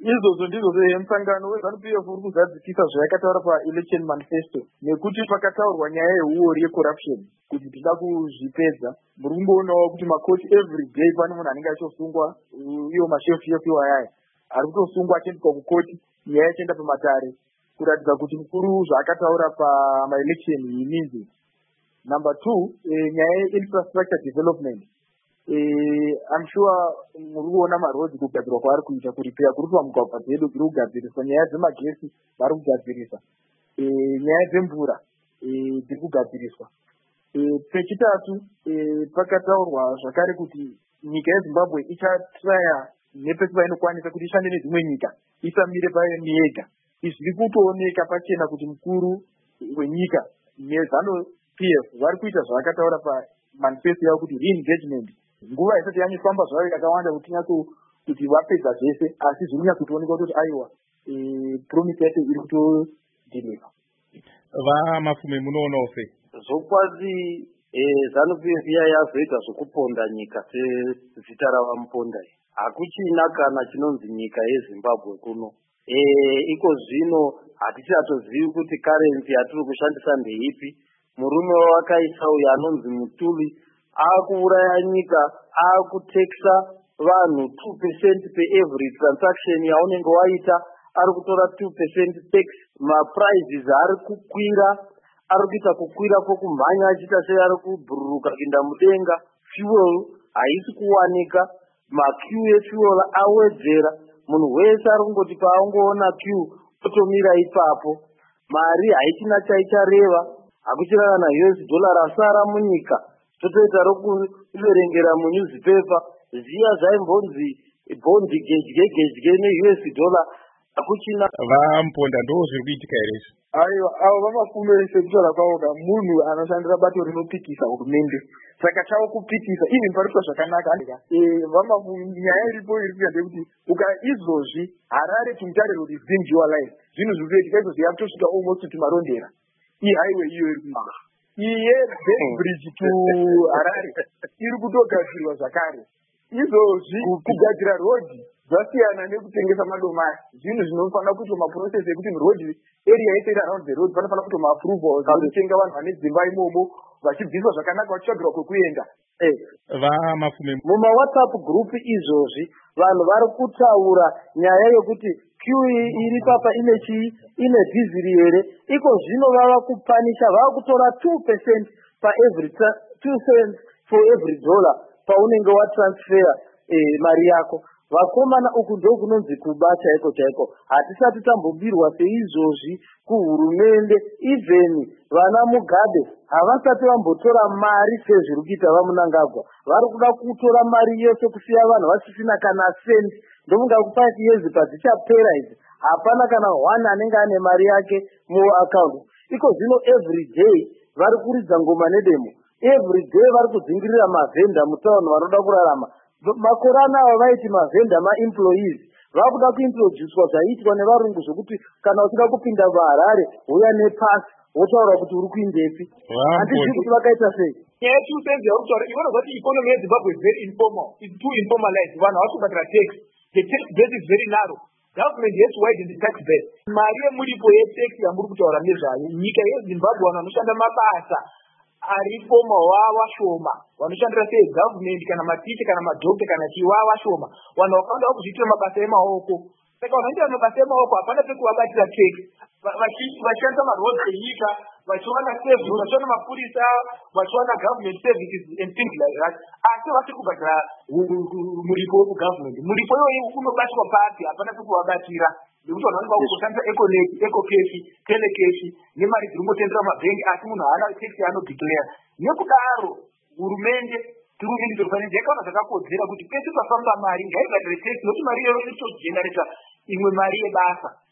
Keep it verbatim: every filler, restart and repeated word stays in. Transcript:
izvozvo ndizvo musangano weZANU-P F uri kuzadzisisa zvayakataura paelection manifesto, nekuti pakataurwa nyaya yeuori yecorruption kuti tida kuzvipedza. Muri kumboonawo kuti makoti every day pane munhu anenge achosungwa, iyo mashefu shefu iwayaya ari kutosungwa achiendeswa kukoti, nyaya ichienda pamatare, kuratidza kuti mukuru zvaakataura pamaelection means it. Number two, eh, nyaya ye-infrastructure development. Eh, I'm sure muri kuona marodzi kugadzirwa kwaari kuita, kuripeya kuri kuitwa mugwagwa dzedu dziri kugadziriswa, nyaya dzemagesi vari kugadzirisa, eh, nyaya dzemvura eh, dziri kugadziriswa. Eh, pechitatu, eh, pakataurwa zvakare kuti nyika yeZimbabwe ichatraya nepesi painokwanisa kuti ishande nedzimwe nyika, isamire payo yega. Izvi zviri kutooneka pachena kuti mukuru wenyika neZANU-P F vari kuita zvavakataura pamanifesto yavo kuti re-engagement. Nguva isati yanyifamba zvayo yakawanda kuti nyatso kuti vapedza zvese, asi zviri kunyatsotooneka kuti aiwa eh, promise yacho iri kutodeliver. Vamafume munoonawo sei? Zvokwadi eh, ZANU-P F iya yazoita zvokuponda nyika sezita ravamuponda iyi. Hakuchina kana chinonzi nyika yeZimbabwe kuno. Eh, iko zvino hatichatozivi kuti currency yatiri kushandisa ndeipi. Murume wakaisa uyo anonzi Mutuli akuuraya nyika, akuteksa vanhu two percent per every transaction yaunenge waita, ari kutora two percent tax. Maprizes ari kukwira, ari kuita kukwira kwokumhanya achiita sei ari kubhururuka kuenda mudenga. Fuel haisi kuwanika, maqueue efuel awedzera. Munhu wese ari kungoti paangoona queue otomira ipapo. Mari haichina chaichareva, hakuchirana na U S dollar rasara munyika. Totoita rokuverengera munewspaper ziya zvaimbonzi bondi gedye gedye ne-U S dollar, hakuchina. Vamponda ndo zviri kuitika here izvi? Aiwa, avo vamafume sekutaura kwavo ka munhu anoshandira bato rinopikisa hurumende, saka chavo kupikisa even parikuitwa zvakanaka. Eh, vamafume nyaya iripo iri kuita ndekuti uka izvozvi Harare tumutariro kuti visualize zvinhu zviri kuitika izvozvi yakutosvika almost kuti marondera. Iyi highway iyo iri kumanga, iye bridge to Harare iri kutogadzirwa zvakare. Izvozvi kugadzira road zvasiyana nekutengesa madomasi, zvinhu zvinofanira kuitwa maprocess ekuti road area yese iri around the road panofanira kuitwa maapprovals anotenga vanhu vane dzimba imomo vachibviswa zvakanaka vachitsvagirwa kwekuenda. Eh, vamafume mumawhatsapp group izvozvi vanhu vari kutaura nyaya yokuti queue iri papa ine chii, ine diesel here. Iko zvino vava kupanisha, vava kutora two percent pa every two cents for every dollar paunenge watransfer eh, mari yako. Vakomana uku ndo kunonzi kuba chaiko chaiko. Hatisati tambobirwa seizvozvi kuhurumende. Even vana Mugabe havasati vambotora mari sezviri kuita vaMunangagwa. Vari kuda kutora mari yose kusiya vanhu vasisina kana sendi. Ndomunga kupati yezi padzichapera idzi hapana kana one anenge ane mari yake mu account. Iko zvino every day vari kuridza ngoma nedemo. Every day vari kudzingirira mavhenda mutauni vanoda kurarama. Makore anawa vaiti mavhenda ma-employees vakuda kuintroducwa zvaiitwa nevarungu zvokuti kana uchida kupinda kuHarare uya nepasi wotaura kuti uri kuindepi. Handizvi kuti vakaita sei. Nyaya two cents yautaura ivona kuti economy yeZimbabwe is very informal, it's too informalized. Vanhu havasi kubatira tax, the tax base is very narrow. Government has to widen the tax base. Mari yemuripo yetax yamuri kutaura nezvayo, nyika yeZimbabwe vanhu vanoshanda mabasa arifoma wavashoma, vanoshandira sei government kana maticha kana madhokta kana chii wavashoma. Vanhu vakaenda kuzviitira mabasa emaoko. Saka vanhu vanoita mabasa emaoko hapana pekuvabatira tax. Vachishandisa maroads enyika, vachiwana service, vachiwana mapurisa, vachiwana government services and things like that. Asi vasiri kubatira muripo wekugovernment. Muripo iyoyo unobatwa pasi, hapana pekuvabatira. Nekuti vanhu vanoda kutoshandisa econet, ecocash, telecash nemari dziri kungotendera mabhengi, asi munhu haana tax yaanodeclare. Nekudaro hurumende tiri kuindi tofanira yakaona zvakakodzera kuti pese pafamba mari ngaibatire tax, nokuti mari iyoyo inotogenerator imwe mari yebasa.